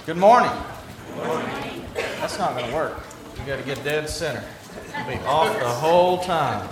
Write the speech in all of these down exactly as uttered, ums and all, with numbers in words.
Good morning. Good morning. That's not going to work. You got to get dead center. Be off the whole time.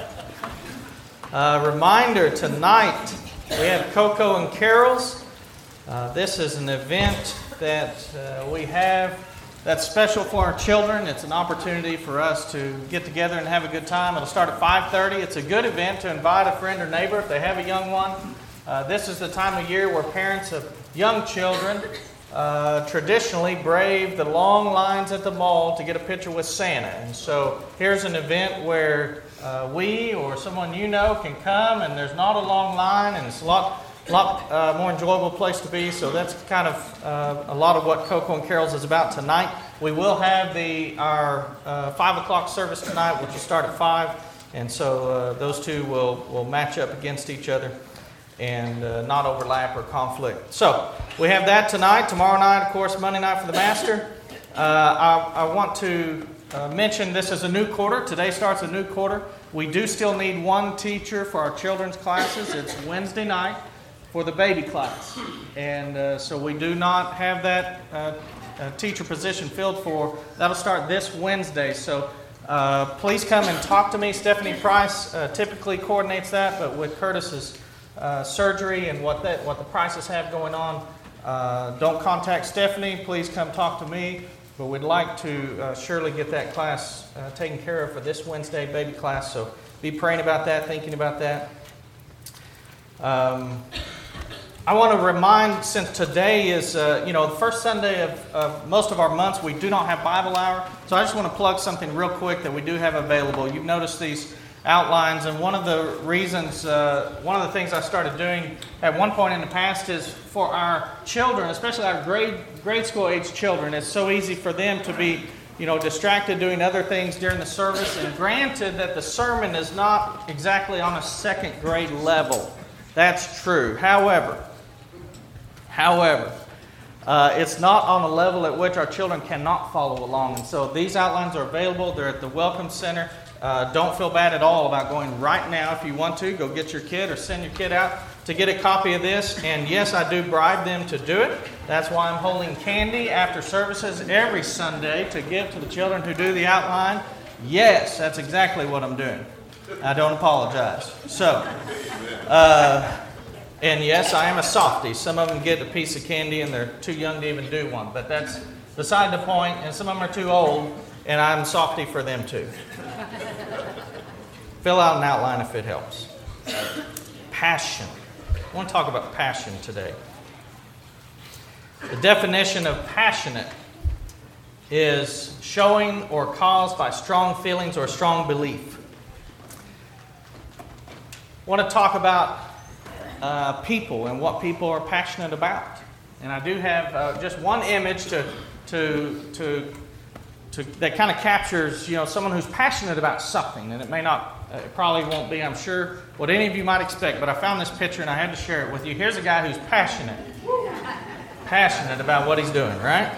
Uh, reminder, tonight we have Coco and Carols. Uh, this is an event that uh, we have that's special for our children. It's an opportunity for us to get together and have a good time. It'll start at five thirty. It's a good event to invite a friend or neighbor if they have a young one. Uh, this is the time of year where parents of young children uh, traditionally brave the long lines at the mall to get a picture with Santa. And so here's an event where uh, we or someone you know can come, and there's not a long line, and it's a lot lot uh, more enjoyable place to be. So that's kind of uh, a lot of what Coco and Carols is about tonight. We will have the our uh, five o'clock service tonight, which will start at five, and so uh, those two will will match up against each other and uh, not overlap or conflict. So we have that tonight. Tomorrow night, of course, Monday night for the Master. Uh, I, I want to uh, mention this is a new quarter. Today starts a new quarter. We do still need one teacher for our children's classes. It's Wednesday night for the baby class. And uh, so we do not have that uh, uh, teacher position filled for. That'll start this Wednesday. So uh, please come and talk to me. Stephanie Price uh, typically coordinates that, but with Curtis's Uh, surgery and what that what the prices have going on, uh, don't contact Stephanie. Please come talk to me. But we'd like to uh, surely get that class uh, taken care of for this Wednesday, baby class. So be praying about that, thinking about that. Um, I want to remind, since today is uh, you know the first Sunday of, of most of our months, we do not have Bible hour. So I just want to plug something real quick that we do have available. You've noticed these outlines, and one of the reasons, uh, one of the things I started doing at one point in the past is for our children, especially our grade grade school age children. It's so easy for them to be, you know, distracted doing other things during the service. And granted that the sermon is not exactly on a second grade level, that's true. However, however, uh, it's not on a level at which our children cannot follow along. And so these outlines are available. They're at the Welcome Center. Uh, don't feel bad at all about going right now. If you want to, go get your kid or send your kid out to get a copy of this. And yes, I do bribe them to do it. That's why I'm holding candy after services every Sunday to give to the children who do the outline. Yes, that's exactly what I'm doing. I don't apologize. So, uh, and yes, I am a softie. Some of them get a piece of candy and they're too young to even do one. But that's beside the point. And some of them are too old, and I'm softie for them too. Fill out an outline if it helps. Passion. I want to talk about passion today. The definition of passionate is showing or caused by strong feelings or strong belief. I want to talk about uh, people and what people are passionate about. And I do have uh, just one image to to to. To, that kind of captures, you know, someone who's passionate about something. And it may not, it probably won't be, I'm sure, what any of you might expect. But I found this picture and I had to share it with you. Here's a guy who's passionate. Passionate about what he's doing, right?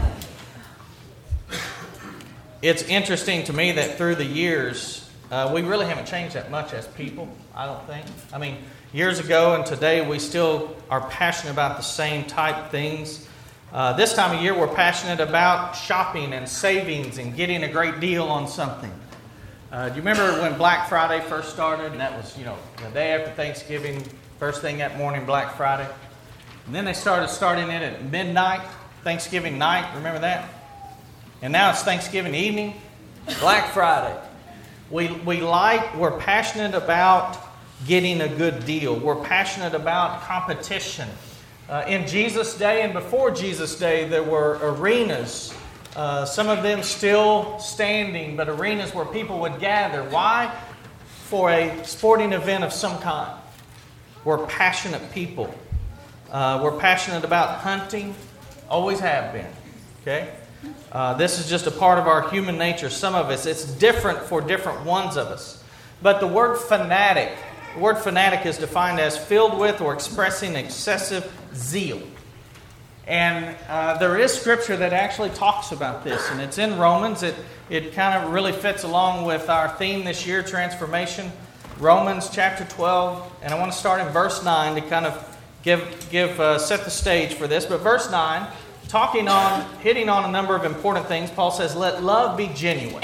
It's interesting to me that through the years, uh, we really haven't changed that much as people, I don't think. I mean, years ago and today, we still are passionate about the same type things. Uh, this time of year, we're passionate about shopping and savings and getting a great deal on something. Uh, do you remember when Black Friday first started? And that was, you know, the day after Thanksgiving, first thing that morning, Black Friday. And then they started starting it at midnight, Thanksgiving night. Remember that? And now it's Thanksgiving evening, Black Friday. We we like, we're passionate about getting a good deal. We're passionate about competition. Uh, in Jesus' day and before Jesus' day, there were arenas, uh, some of them still standing, but arenas where people would gather. Why? For a sporting event of some kind. We're passionate people. Uh, we're passionate about hunting, always have been. Okay? Uh, this is just a part of our human nature, some of us. It's different for different ones of us. But the word fanatic, the word fanatic is defined as filled with or expressing excessive zeal. And uh, there is scripture that actually talks about this, and it's in Romans. It it kind of really fits along with our theme this year, transformation. Romans chapter twelve, and I want to start in verse nine to kind of give give uh, set the stage for this. But verse nine talking on, hitting on a number of important things. Paul says, let love be genuine.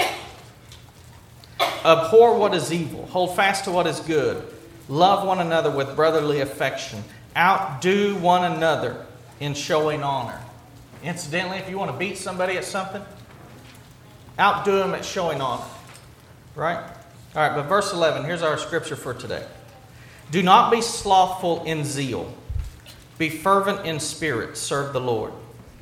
Abhor what is evil. Hold fast to what is good. Love one another with brotherly affection. Outdo one another in showing honor. Incidentally, if you want to beat somebody at something, outdo them at showing honor. Right? All right, but verse eleven, here's our scripture for today. Do not be slothful in zeal. Be fervent in spirit. Serve the Lord.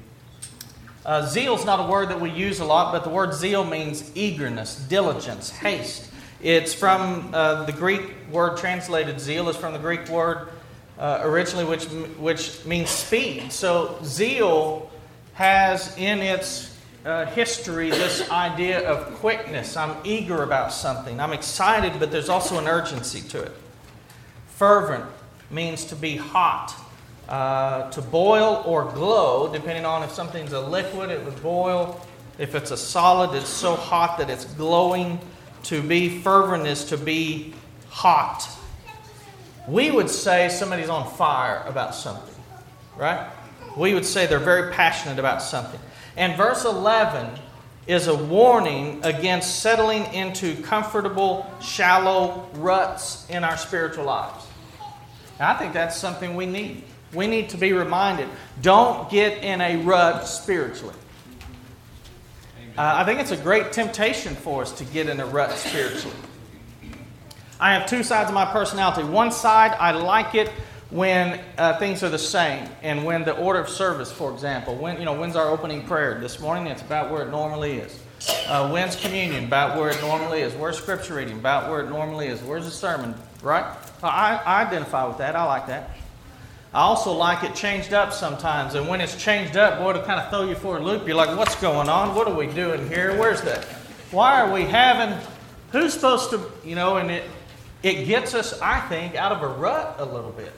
Uh, zeal is not a word that we use a lot, but the word zeal means eagerness, diligence, haste. It's from uh, the Greek word translated zeal is from the Greek word uh, originally, which which means speed. So zeal has in its uh, history this idea of quickness. I'm eager about something. I'm excited, but there's also an urgency to it. Fervent means to be hot. Uh, to boil or glow, depending on if something's a liquid, it would boil. If it's a solid, it's so hot that it's glowing. To be fervent is to be hot. We would say somebody's on fire about something, right? We would say they're very passionate about something. And verse eleven is a warning against settling into comfortable, shallow ruts in our spiritual lives. Now, I think that's something we need. We need to be reminded, don't get in a rut spiritually. Uh, I think it's a great temptation for us to get in a rut spiritually. I have two sides of my personality. One side, I like it when uh, things are the same. And when the order of service, for example, when you know, when's our opening prayer? This morning, it's about where it normally is. Uh, when's communion? About where it normally is. Where's scripture reading? About where it normally is. Where's the sermon? Right? I, I identify with that. I like that. I also like it changed up sometimes. And when it's changed up, boy, it'll kind of throw you for a loop. You're like, what's going on? What are we doing here? Where's that? Why are we having... Who's supposed to... You know, and it, it gets us, I think, out of a rut a little bit.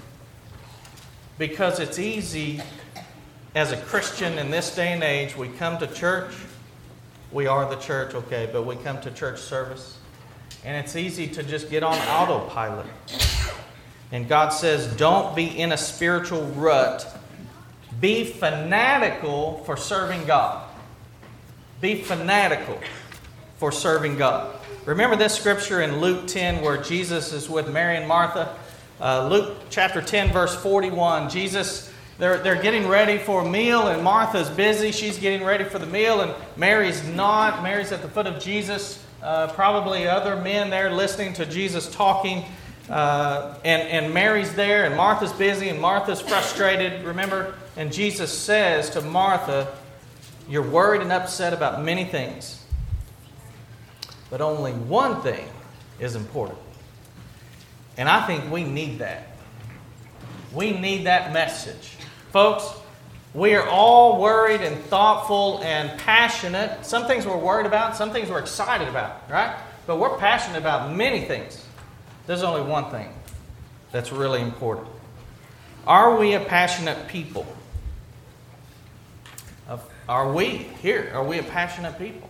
Because it's easy, as a Christian in this day and age, we come to church. We are the church, okay, but we come to church service. And it's easy to just get on autopilot. And God says, don't be in a spiritual rut. Be fanatical for serving God. Be fanatical for serving God. Remember this scripture in Luke ten where Jesus is with Mary and Martha? Uh, Luke chapter ten, verse forty-one. Jesus, they're, they're getting ready for a meal, and Martha's busy. She's getting ready for the meal, and Mary's not. Mary's at the foot of Jesus. Uh, probably other men there listening to Jesus talking. Uh, and, and Mary's there, and Martha's busy, and Martha's frustrated, remember? And Jesus says to Martha, you're worried and upset about many things, but only one thing is important. And I think we need that. We need that message. Folks, we are all worried and thoughtful and passionate. Some things we're worried about, some things we're excited about, right? But we're passionate about many things. There's only one thing that's really important. Are we a passionate people? Are we here? Are we a passionate people?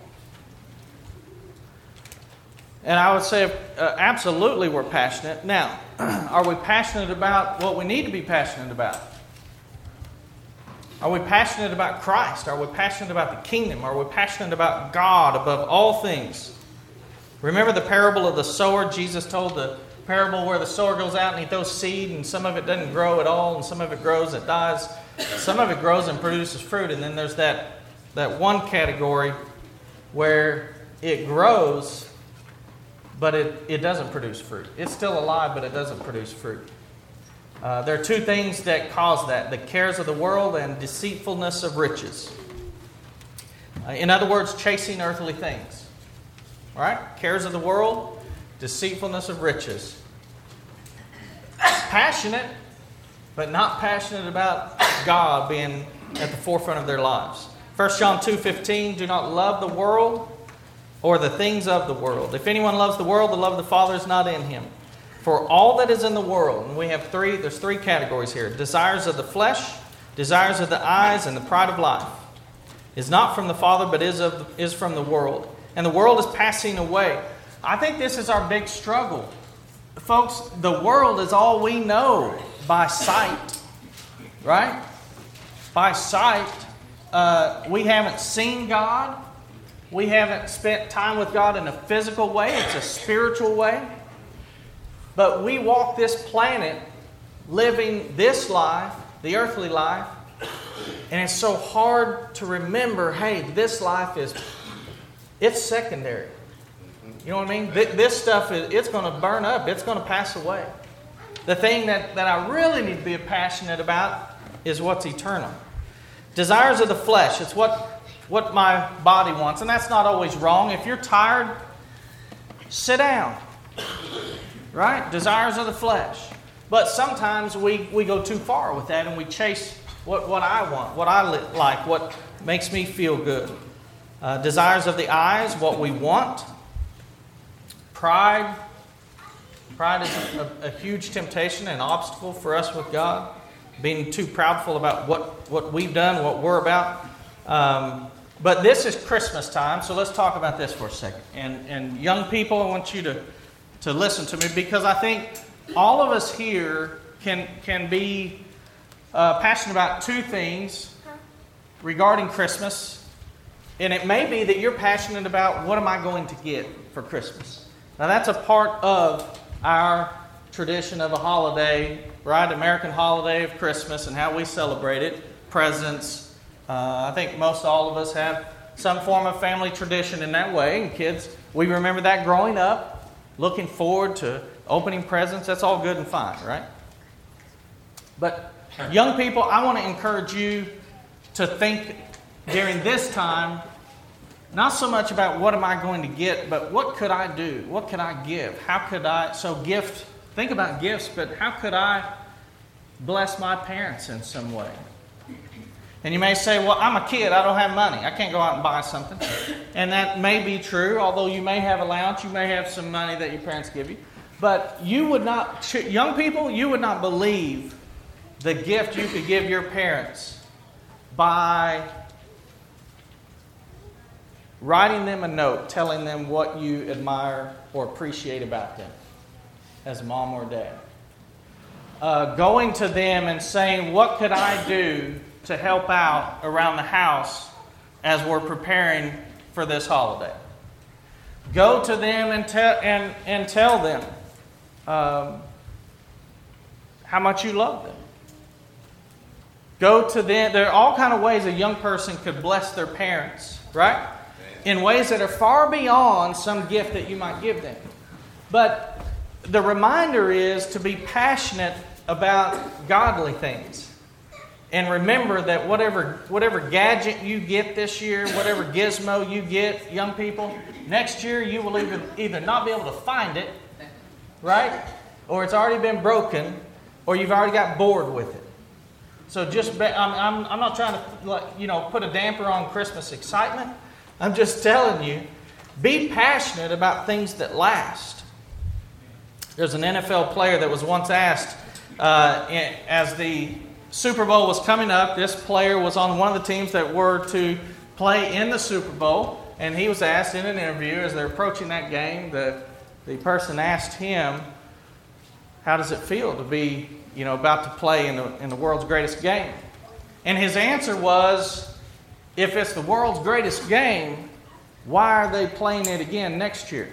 And I would say uh, absolutely we're passionate. Now, are we passionate about what we need to be passionate about? Are we passionate about Christ? Are we passionate about the kingdom? Are we passionate about God above all things? Remember the parable of the sower? Jesus told the parable where the sower goes out and he throws seed, and some of it doesn't grow at all, and some of it grows and it dies. Some of it grows and produces fruit, and then there's that, that one category where it grows, but it, it doesn't produce fruit. It's still alive, but it doesn't produce fruit. Uh, there are two things that cause that: the cares of the world and deceitfulness of riches. Uh, in other words, chasing earthly things. All right? Cares of the world, deceitfulness of riches. Passionate, but not passionate about God being at the forefront of their lives. First John two fifteen, do not love the world or the things of the world. If anyone loves the world, the love of the Father is not in him. For all that is in the world, and we have three, there's three categories here: desires of the flesh, desires of the eyes, and the pride of life, is not from the Father, but is of is from the world. And the world is passing away. I think this is our big struggle. Folks, the world is all we know by sight. Right? By sight. uh, we haven't seen God. We haven't spent time with God in a physical way. It's a spiritual way. But we walk this planet living this life, the earthly life, and it's so hard to remember, hey, this life is, it's secondary. You know what I mean? This stuff, is it's going to burn up. It's going to pass away. The thing that, that I really need to be passionate about is what's eternal. Desires of the flesh. It's what, what my body wants. And that's not always wrong. If you're tired, sit down. Right? Desires of the flesh. But sometimes we, we go too far with that and we chase what, what I want, what I li- like, what makes me feel good. Uh, desires of the eyes, what we want. Pride. Pride is a, a huge temptation and obstacle for us with God. Being too proudful about what, what we've done, what we're about. Um, but this is Christmas time, so let's talk about this for a second. And, and young people, I want you to, to listen to me because I think all of us here can, can be uh, passionate about two things regarding Christmas. And it may be that you're passionate about what am I going to get for Christmas. Now that's a part of our tradition of a holiday, right? American holiday of Christmas and how we celebrate it. Presents. Uh, I think most all of us have some form of family tradition in that way. And kids, we remember that growing up, looking forward to opening presents. That's all good and fine, right? But young people, I want to encourage you to think during this time not so much about what am I going to get, but what could I do? What could I give? How could I... So gift, think about gifts, but how could I bless my parents in some way? And you may say, well, I'm a kid. I don't have money. I can't go out and buy something. And that may be true, although you may have allowance. You may have some money that your parents give you. But you would not... Young people, you would not believe the gift you could give your parents by writing them a note telling them what you admire or appreciate about them as mom or dad. Uh, going to them and saying, what could I do to help out around the house as we're preparing for this holiday? Go to them and, te- and, and tell them um, how much you love them. Go to them. There are all kinds of ways a young person could bless their parents, right? In ways that are far beyond some gift that you might give them. But the reminder is to be passionate about godly things. And remember that whatever whatever gadget you get this year, whatever gizmo you get, young people, next year you will either, either not be able to find it, right? Or it's already been broken, or you've already got bored with it. So just, be, I'm, I'm, I'm not trying to like, you know, put a damper on Christmas excitement. I'm just telling you, be passionate about things that last. There's an N F L player that was once asked, uh, in, as the Super Bowl was coming up, this player was on one of the teams that were to play in the Super Bowl, and he was asked in an interview as they're approaching that game, the, the person asked him, how does it feel to be, you know, about to play in the, in the world's greatest game? And his answer was, if it's the world's greatest game, why are they playing it again next year?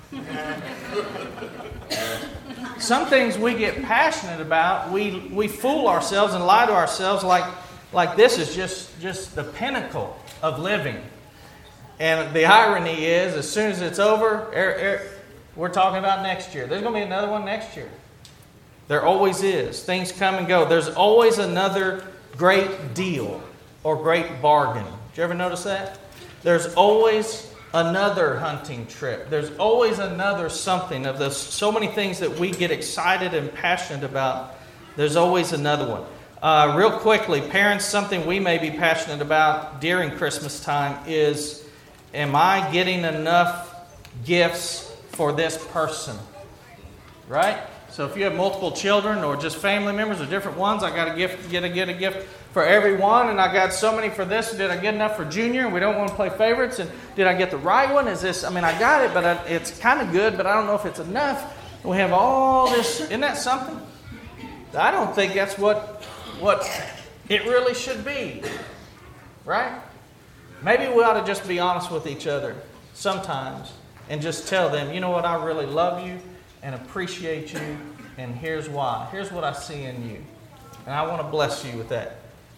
Some things we get passionate about, we, we fool ourselves and lie to ourselves like, like this is just, just the pinnacle of living. And the irony is, as soon as it's over, er, er, we're talking about next year. There's going to be another one next year. There always is. Things come and go. There's always another great deal or great bargain. Did you ever notice that? There's always another hunting trip. There's always another something of those. So many things that we get excited and passionate about. There's always another one. Uh, real quickly, parents, something we may be passionate about during Christmas time is, am I getting enough gifts for this person? Right? So if you have multiple children or just family members or different ones, I got a gift, get a get a gift for every one, and I got so many for this. Did I get enough for Junior? And we don't want to play favorites. And did I get the right one? Is this? I mean, I got it, but I, it's kind of good, but I don't know if it's enough. And we have all this. Isn't that something? I don't think that's what what it really should be. right? Maybe we ought to just be honest with each other sometimes and just tell them, you know what, I really love you and appreciate you, and here's why. Here's what I see in you. And I want to bless you with that.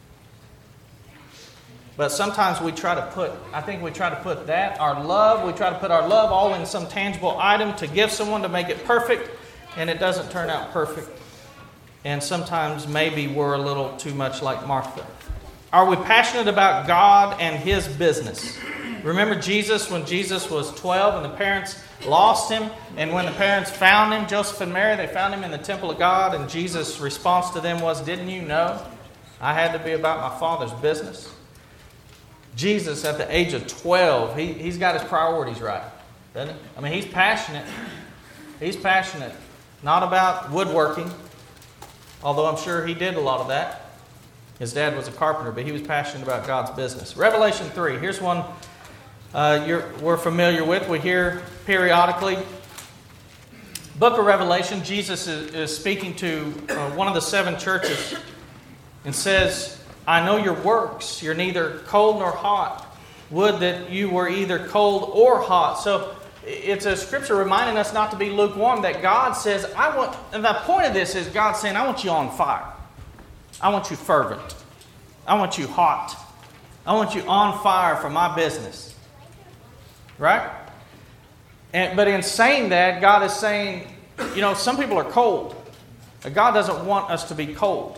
But sometimes we try to put, I think we try to put that, our love, we try to put our love all in some tangible item to give someone to make it perfect, and it doesn't turn out perfect. And sometimes maybe we're a little too much like Martha. Are we passionate about God and His business? Remember Jesus, when Jesus was twelve and the parents lost Him, and when the parents found Him, Joseph and Mary, they found Him in the temple of God, and Jesus' response to them was, didn't you know I had to be about my Father's business? Jesus, at the age of twelve, he, he's got his priorities right, doesn't he? I mean, he's passionate. He's passionate, not about woodworking, although I'm sure he did a lot of that. His dad was a carpenter, but he was passionate about God's business. Revelation three, here's one uh, you're, we're familiar with. We hear periodically. Book of Revelation, Jesus is, is speaking to uh, one of the seven churches and says, I know your works. You're neither cold nor hot. Would that you were either cold or hot. So it's a scripture reminding us not to be lukewarm, that God says, I want, and the point of this is God saying, I want you on fire. I want you fervent. I want you hot. I want you on fire for my business. Right? And, but in saying that, God is saying, you know, some people are cold. God doesn't want us to be cold.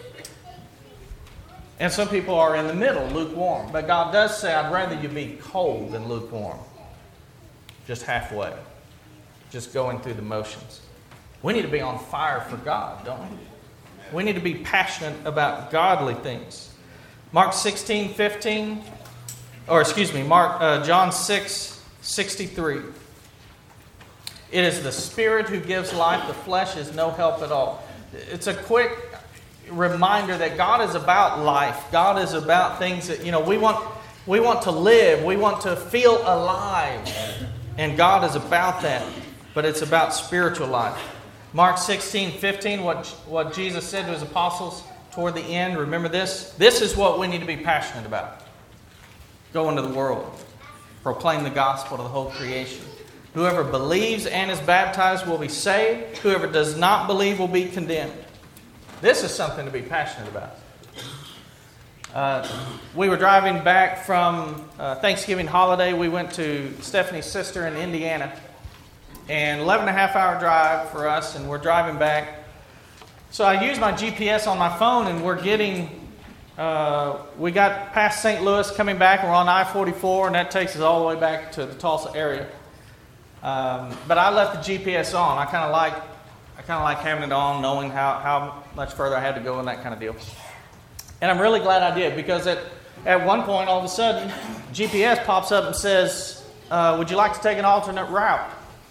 And some people are in the middle, lukewarm. But God does say, I'd rather you be cold than lukewarm. Just halfway. Just going through the motions. We need to be on fire for God, don't we? We need to be passionate about godly things. Mark sixteen fifteen, or excuse me, Mark uh, John six sixty-three. It is the Spirit who gives life. The flesh is no help at all. It's a quick reminder that God is about life. God is about things that, you know, we want we want to live. We want to feel alive. And God is about that. But it's about spiritual life. Mark sixteen fifteen, what, what Jesus said to His apostles toward the end. Remember this? This is what we need to be passionate about. Go into the world. Proclaim the gospel to the whole creation. Whoever believes and is baptized will be saved. Whoever does not believe will be condemned. This is something to be passionate about. Uh, we were driving back from uh, Thanksgiving holiday. We went to Stephanie's sister in Indiana. And eleven and a half hour drive for us, and we're driving back. So I used my G P S on my phone, and we're getting, uh, we got past Saint Louis coming back. We're on I forty-four, and that takes us all the way back to the Tulsa area. Um, but I left the G P S on. I kind of like, I kind of like having it on, knowing how, how much further I had to go and that kind of deal. And I'm really glad I did, because at, at one point, all of a sudden, G P S pops up and says, uh, would you like to take an alternate route?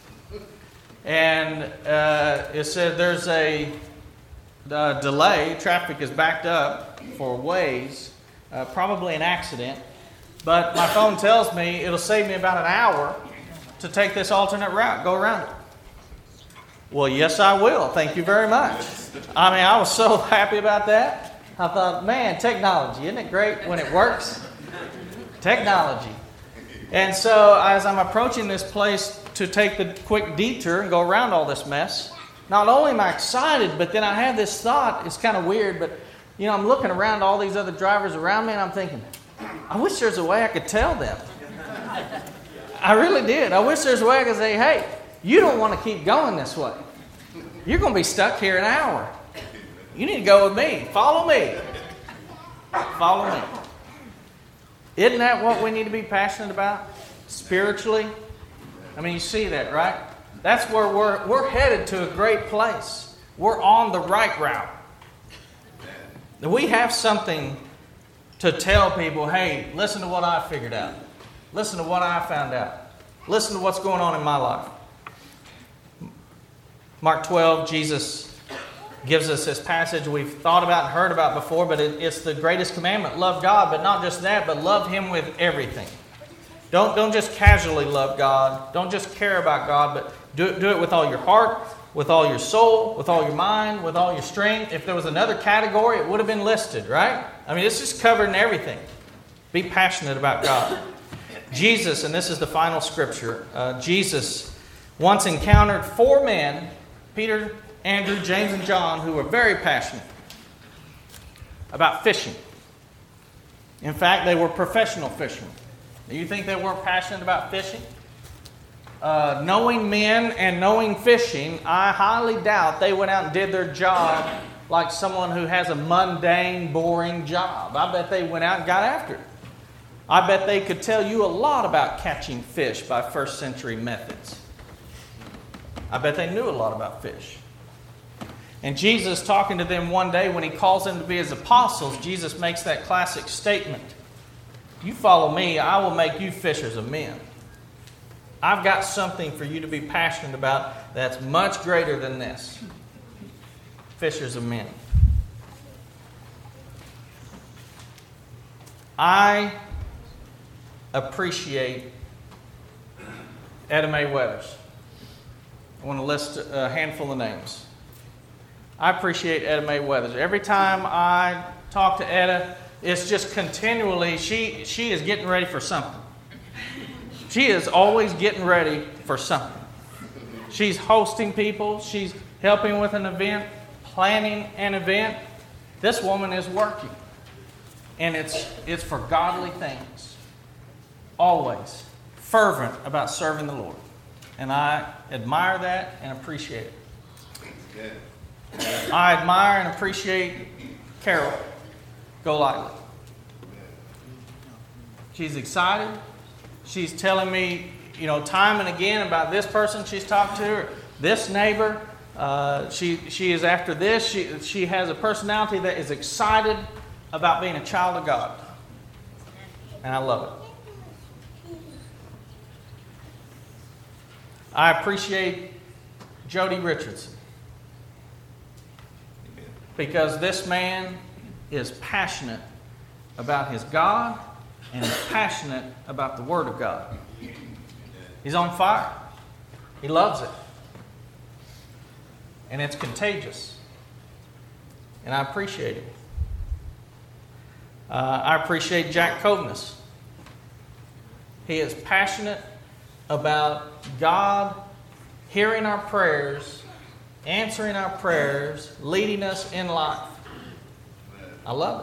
And uh, it said there's a uh, delay. Traffic is backed up for ways, uh, probably an accident. But my phone tells me it'll save me about an hour to take this alternate route, go around it. Well, yes, I will. Thank you very much. I mean, I was so happy about that. I thought, man, technology, isn't it great when it works? Technology. And so as I'm approaching this place to take the quick detour and go around all this mess, not only am I excited, but then I had this thought. It's kind of weird, but you know, I'm looking around all these other drivers around me, and I'm thinking, I wish there's a way I could tell them. I really did. I wish there's a way I could say, hey, you don't want to keep going this way. You're going to be stuck here an hour. You need to go with me. Follow me. Follow me. Isn't that what we need to be passionate about? Spiritually? I mean, you see that, right? That's where we're we're headed to a great place. We're on the right route. We have something to tell people, hey, listen to what I figured out. Listen to what I found out. Listen to what's going on in my life. Mark twelve, Jesus gives us this passage we've thought about and heard about before, but it, it's the greatest commandment. Love God, but not just that, but love Him with everything. Don't, don't just casually love God. Don't just care about God, but do, do it with all your heart, with all your soul, with all your mind, with all your strength. If there was another category, it would have been listed, right? I mean, it's just covering everything. Be passionate about God. Jesus, and this is the final scripture, uh, Jesus once encountered four men, Peter, Andrew, James, and John, who were very passionate about fishing. In fact, they were professional fishermen. Do you think they weren't passionate about fishing? Uh, knowing men and knowing fishing, I highly doubt they went out and did their job like someone who has a mundane, boring job. I bet they went out and got after it. I bet they could tell you a lot about catching fish by first century methods. I bet they knew a lot about fish. And Jesus, talking to them one day when he calls them to be his apostles, Jesus makes that classic statement. You follow me, I will make you fishers of men. I've got something for you to be passionate about that's much greater than this. Fishers of men. I appreciate Etta Mae Weathers. I want to list a handful of names. I appreciate Etta Mae Weathers. Every time I talk to Etta, it's just continually, she, she is getting ready for something. She is always getting ready for something. She's hosting people. She's helping with an event, planning an event. This woman is working. And it's, it's for godly things. Always fervent about serving the Lord. And I admire that and appreciate it. I admire and appreciate Carol Golightly. She's excited. She's telling me, you know, time and again about this person she's talked to, or this neighbor. Uh, she she is after this. She she has a personality that is excited about being a child of God, and I love it. I appreciate Jody Richardson because this man is passionate about his God and is passionate about the Word of God. He's on fire. He loves it. And it's contagious. And I appreciate it. Uh, I appreciate Jack Kovness. He is passionate about God hearing our prayers, answering our prayers, leading us in life. I love it.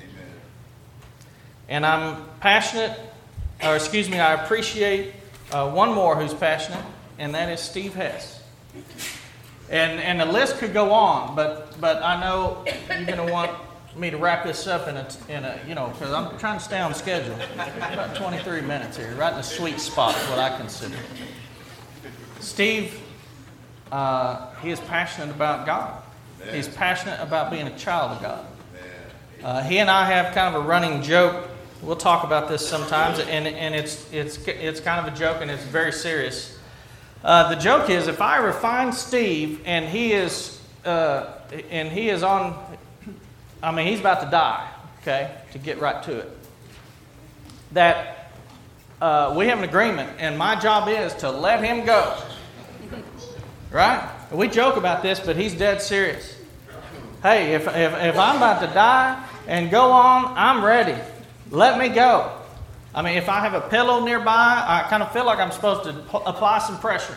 And I'm passionate, or excuse me, I appreciate uh, one more who's passionate, and that is Steve Hess. And and the list could go on, but but I know you're going to want me to wrap this up in a, in a you know, because I'm trying to stay on schedule. About twenty-three minutes here, right in the sweet spot, is what I consider. Steve, uh, he is passionate about God. He's passionate about being a child of God. Uh, he and I have kind of a running joke. We'll talk about this sometimes, and and it's it's it's kind of a joke, and it's very serious. Uh, the joke is, if I ever find Steve and he is uh, and he is on, I mean, he's about to die. Okay, to get right to it. That uh, we have an agreement, and my job is to let him go. Right? We joke about this, but he's dead serious. Hey, if if if I'm about to die and go on, I'm ready. Let me go. I mean, if I have a pillow nearby, I kind of feel like I'm supposed to p- apply some pressure.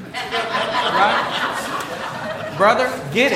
Right? Brother, get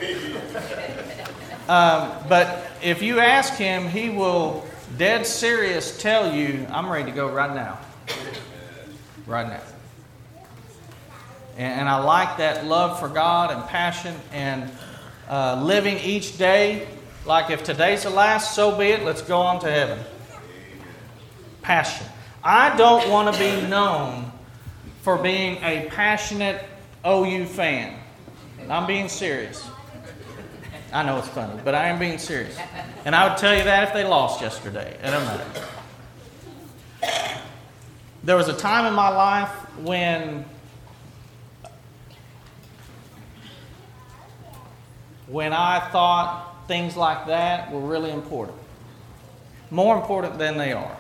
it. Um, but if you ask him, he will dead serious tell you, I'm ready to go right now. Right now. And, and I like that love for God and passion and uh, living each day. Like if today's the last, so be it. Let's go on to heaven. Passion. I don't want to be known for being a passionate O U fan. I'm being serious. I know it's funny, but I am being serious. And I would tell you that if they lost yesterday. It doesn't matter. There was a time in my life when when I thought things like that were really important. More important than they are.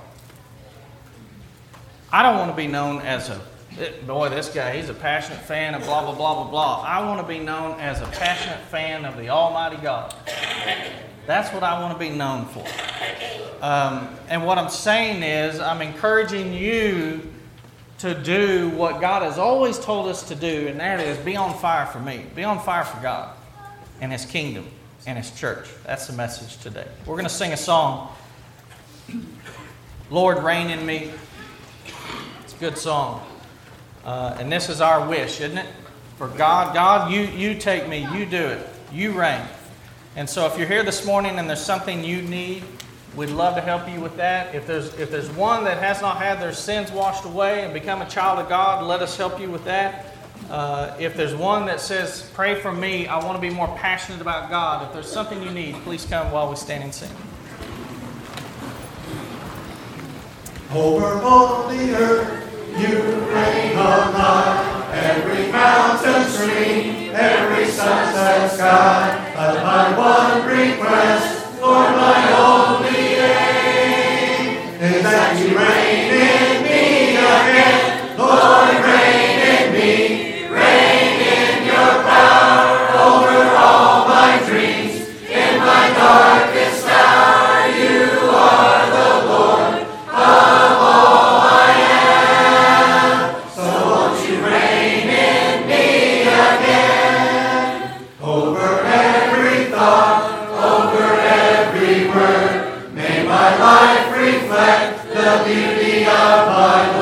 I don't want to be known as a, boy, this guy, he's a passionate fan of blah, blah, blah, blah, blah. I want to be known as a passionate fan of the Almighty God. That's what I want to be known for. Um, and what I'm saying is, I'm encouraging you to do what God has always told us to do, and that is be on fire for me. Be on fire for God and His kingdom and His church. That's the message today. We're going to sing a song, Lord, Reign in Me. It's a good song. Uh, and this is our wish, isn't it? For God, God, you, you take me, you do it, you reign. And so if you're here this morning and there's something you need, we'd love to help you with that. If there's if there's one that has not had their sins washed away and become a child of God, let us help you with that. Uh, if there's one that says, pray for me, I want to be more passionate about God. If there's something you need, please come while we stand and sing. Over all the earth, you reign on high. Every mountain stream, every sunset sky. But my one request, Lord, my only aim, is that you reign in me again. Lord, reign in me, reign in your power over all my dreams. In my darkest hour, you are the Lord of all I am. So won't you reign in me again? Over every thought, over every word, may my life reflect the beauty of my Lord.